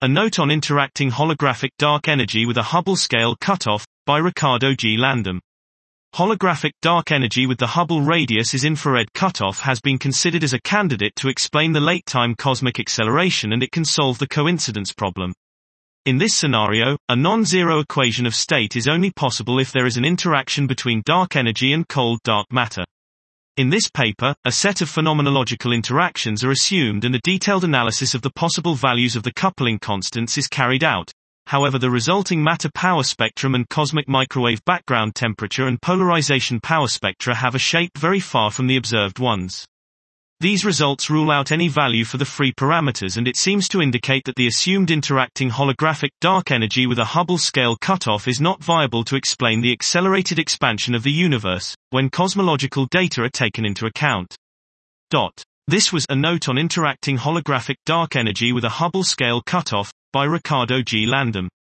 A Note on Interacting Holographic Dark Energy with a Hubble Scale Cutoff, by Ricardo G. Landum. Holographic dark energy with the Hubble radius infrared cutoff has been considered as a candidate to explain the late-time cosmic acceleration, and it can solve the coincidence problem. In this scenario, a non-zero equation of state is only possible if there is an interaction between dark energy and cold dark matter. In this paper, a set of phenomenological interactions are assumed and a detailed analysis of the possible values of the coupling constants is carried out. However, the resulting matter power spectrum and cosmic microwave background temperature and polarization power spectra have a shape very far from the observed ones. These results rule out any value for the free parameters, and it seems to indicate that the assumed interacting holographic dark energy with a Hubble scale cutoff is not viable to explain the accelerated expansion of the universe, when cosmological data are taken into account. This was A Note on Interacting Holographic Dark Energy with a Hubble Scale Cutoff, by Ricardo G. Landum.